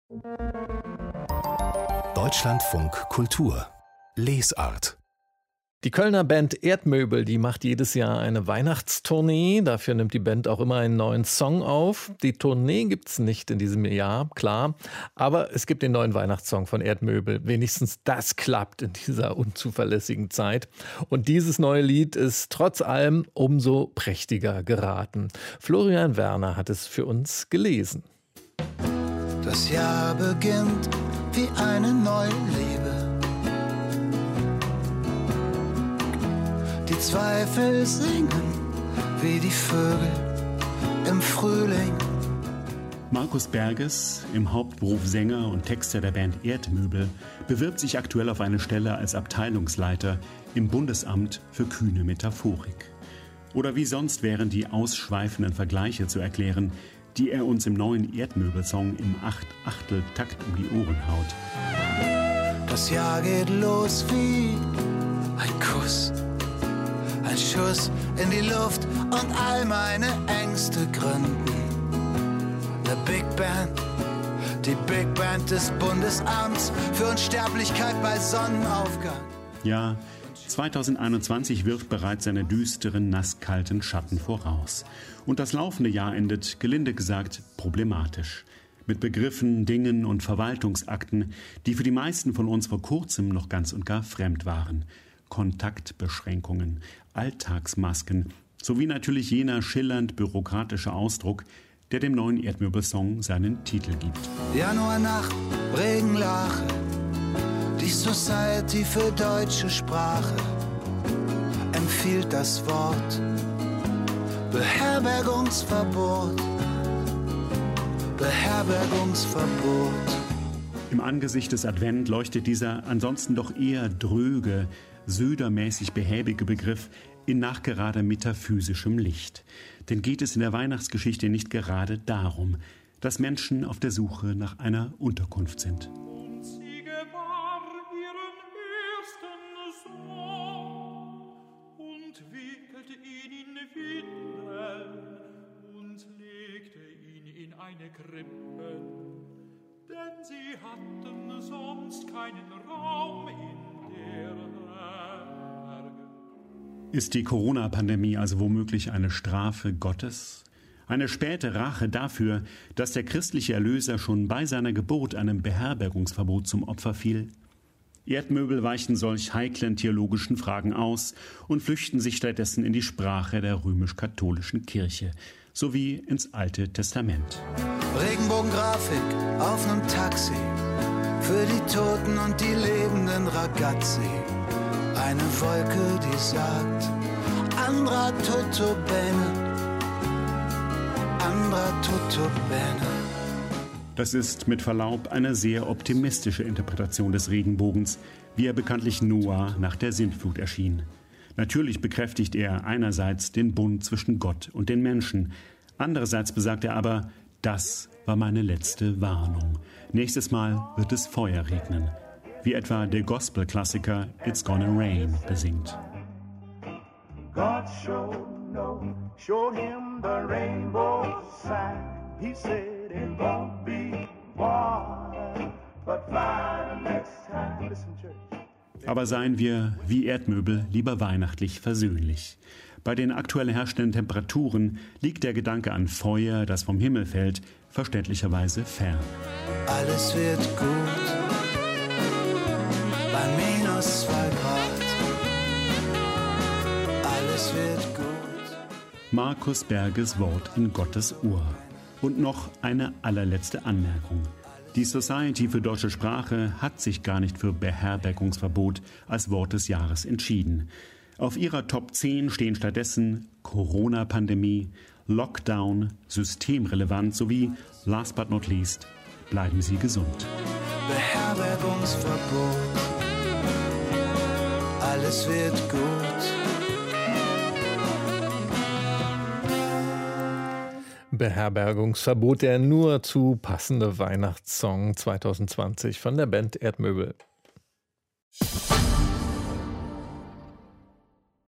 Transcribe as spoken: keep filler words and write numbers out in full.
Deutschlandfunk Kultur Lesart. Die Kölner Band Erdmöbel, die macht jedes Jahr eine Weihnachtstournee. Dafür nimmt die Band auch immer einen neuen Song auf. Die Tournee gibt's nicht in diesem Jahr, klar. Aber es gibt den neuen Weihnachtssong von Erdmöbel. Wenigstens das klappt in dieser unzuverlässigen Zeit. Und dieses neue Lied ist trotz allem umso prächtiger geraten. Florian Werner hat es für uns gelesen. Das Jahr beginnt wie eine neue Liebe. Die Zweifel singen wie die Vögel im Frühling. Markus Berges, im Hauptberuf Sänger und Texter der Band Erdmöbel, bewirbt sich aktuell auf eine Stelle als Abteilungsleiter im Bundesamt für kühne Metaphorik. Oder wie sonst wären die ausschweifenden Vergleiche zu erklären, die er uns im neuen Erdmöbel-Song im Acht-Achtel-Takt um die Ohren haut. Das Jahr geht los wie ein Kuss. Ein Schuss in die Luft und all meine Ängste gründen. The Big Band, die Big Band des Bundesamts für Unsterblichkeit bei Sonnenaufgang. Ja, zweitausendeinundzwanzig wirft bereits seine düsteren, nasskalten Schatten voraus. Und das laufende Jahr endet, gelinde gesagt, problematisch. Mit Begriffen, Dingen und Verwaltungsakten, die für die meisten von uns vor kurzem noch ganz und gar fremd waren. Kontaktbeschränkungen, Alltagsmasken sowie natürlich jener schillernd bürokratische Ausdruck, der dem neuen Erdmöbel-Song seinen Titel gibt. Januarnacht, Regenlache, die Society für deutsche Sprache empfiehlt das Wort Beherbergungsverbot. Beherbergungsverbot. Im Angesicht des Advent leuchtet dieser ansonsten doch eher dröge, södermäßig behäbige Begriff in nachgerade metaphysischem Licht. Denn geht es in der Weihnachtsgeschichte nicht gerade darum, dass Menschen auf der Suche nach einer Unterkunft sind? Und sie gebar ihren ersten Sohn und wickelte ihn in Windeln und legte ihn in eine Krippe. Denn sie hatten sonst keinen Raum in der Herberge. Ist die Corona-Pandemie also womöglich eine Strafe Gottes? Eine späte Rache dafür, dass der christliche Erlöser schon bei seiner Geburt einem Beherbergungsverbot zum Opfer fiel? Erdmöbel weichen solch heiklen theologischen Fragen aus und flüchten sich stattdessen in die Sprache der römisch-katholischen Kirche sowie ins Alte Testament. Regenbogengrafik auf nem Taxi, für die Toten und die lebenden Ragazzi. Eine Wolke, die sagt, andra tutto bene, andra tutto bene. Das ist mit Verlaub eine sehr optimistische Interpretation des Regenbogens, wie er bekanntlich Noah nach der Sintflut erschien. Natürlich bekräftigt er einerseits den Bund zwischen Gott und den Menschen, andererseits besagt er aber, das war meine letzte Warnung. Nächstes Mal wird es Feuer regnen, wie etwa der Gospel-Klassiker It's Gonna Rain besingt. God showed Noah, showed him the rainbow sign. He said it won't be water, but fire next time. Listen, church. Aber seien wir, wie Erdmöbel, lieber weihnachtlich versöhnlich. Bei den aktuell herrschenden Temperaturen liegt der Gedanke an Feuer, das vom Himmel fällt, verständlicherweise fern. Alles wird gut, bei minus zwei Grad. Alles wird gut. Markus Berges Wort in Gottes Ohr. Und noch eine allerletzte Anmerkung. Die Society für deutsche Sprache hat sich gar nicht für Beherbergungsverbot als Wort des Jahres entschieden. Auf ihrer Top zehn stehen stattdessen Corona-Pandemie, Lockdown, systemrelevant sowie, last but not least, bleiben Sie gesund. Beherbergungsverbot, alles wird gut. Beherbergungsverbot, der nur zu passende Weihnachtssong zwanzig zwanzig von der Band Erdmöbel.